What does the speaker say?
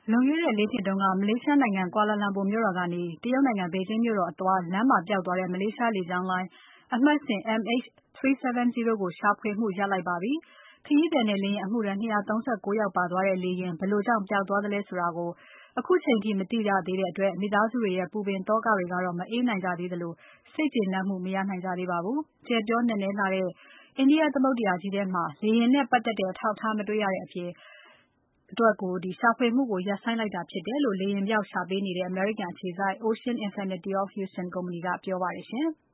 လွန်ခဲ့တဲ့ ၄ နှစ်တုန်းက မလေးရှားနိုင်ငံ Kuala Lumpur မြို့တော်ကနေ တရုတ်နိုင်ငံ ဘေဂျင်းမြို့တော်အသွား လမ်းမှာပျောက်သွားတဲ့ မလေးရှားလေကြောင်းလိုင်း အမှတ်စဉ် MH370 ကိုရှာဖွေမှုရပ်လိုက်ပါပြီ။ ခရီးသည်နဲ့ လေယာဉ်အမှုထမ်း ၂၃၉ ယောက်ပါသွားတဲ့ လေယာဉ် ဘယ်လိုကြောင့် ပျောက်သွားသလဲဆိုတာကို အခုချိန်ထိ မသိရသေးတဲ့အတွက် မိသားစုတွေရဲ့ ပူပင်သောကတွေကတော့ မအေးနိုင်ကြသေးသလို စိတ်ကျေနပ်မှု မရနိုင်ကြသေးပါဘူး။ ကျယ်ပြောနက်နဲလှတဲ့ India သမုဒ္ဒရာကြီးထဲမှာ လေယာဉ်နဲ့ပါတ်သက်တဲ့ အထောက်အထား မတွေ့ရတဲ့အတွက် ရှာဖွေမှုကို ရပ်ဆိုင်းလိုက်တာဖြစ်တယ်လို့ လေယာဉ်ပျောက်ရှာပေးနေတဲ့ အမေရိကန်အခြေစိုက် Ocean Infinity of Houston ကုမ္ပဏီကပြောပါတယ်ရှင်။